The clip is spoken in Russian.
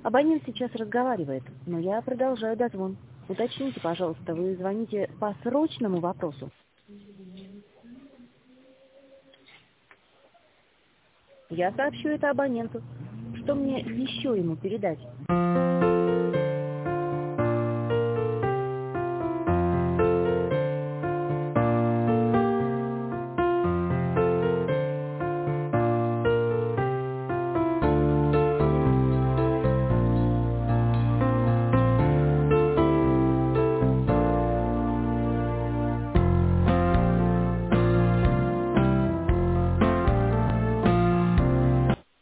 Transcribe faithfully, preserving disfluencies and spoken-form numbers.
Абонент сейчас разговаривает, но я продолжаю дозвон. Уточните, пожалуйста, вы звоните по срочному вопросу? Я сообщу это абоненту. Что мне еще ему передать?